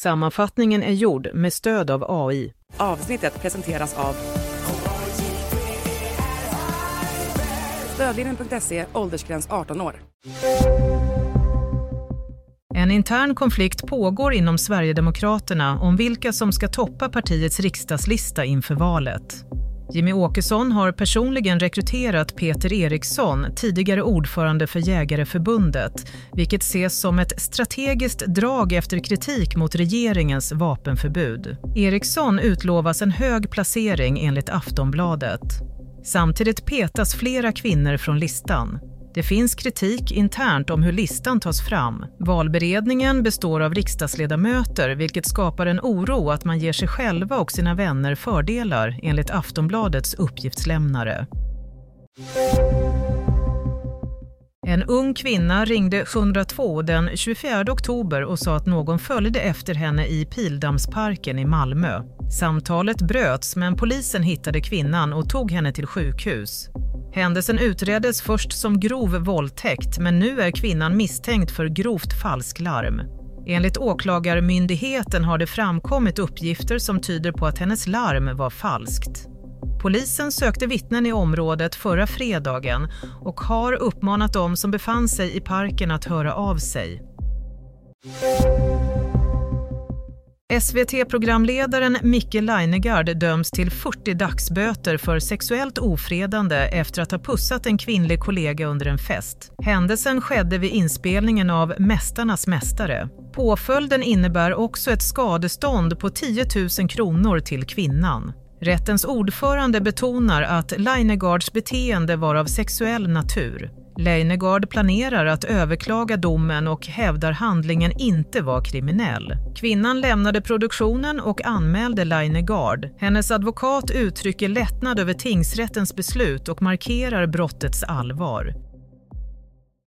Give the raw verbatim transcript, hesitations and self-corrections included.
Sammanfattningen är gjord med stöd av A I. Avsnittet presenteras av Stödlinjen punkt se, åldersgräns arton år. En intern konflikt pågår inom Sverigedemokraterna om vilka som ska toppa partiets riksdagslista inför valet. Jimmy Åkesson har personligen rekryterat Peter Eriksson, tidigare ordförande för Jägareförbundet, vilket ses som ett strategiskt drag efter kritik mot regeringens vapenförbud. Eriksson utlovas en hög placering enligt Aftonbladet. Samtidigt petas flera kvinnor från listan. Det finns kritik internt om hur listan tas fram. Valberedningen består av riksdagsledamöter, vilket skapar en oro att man ger sig själva och sina vänner fördelar, enligt Aftonbladets uppgiftslämnare. En ung kvinna ringde ett ett två den tjugofjärde oktober och sa att någon följde efter henne i Pildammsparken i Malmö. Samtalet bröts, men polisen hittade kvinnan och tog henne till sjukhus. Händelsen utreddes först som grov våldtäkt, men nu är kvinnan misstänkt för grovt falsklarm. Enligt åklagarmyndigheten har det framkommit uppgifter som tyder på att hennes larm var falskt. Polisen sökte vittnen i området förra fredagen och har uppmanat dem som befann sig i parken att höra av sig. S V T-programledaren Micke Leijnegard döms till fyrtio dagsböter för sexuellt ofredande efter att ha pussat en kvinnlig kollega under en fest. Händelsen skedde vid inspelningen av Mästarnas mästare. Påföljden innebär också ett skadestånd på tio tusen kronor till kvinnan. Rättens ordförande betonar att Leijnegards beteende var av sexuell natur. Leijnegard planerar att överklaga domen och hävdar handlingen inte var kriminell. Kvinnan lämnade produktionen och anmälde Leijnegard. Hennes advokat uttrycker lättnad över tingsrättens beslut och markerar brottets allvar.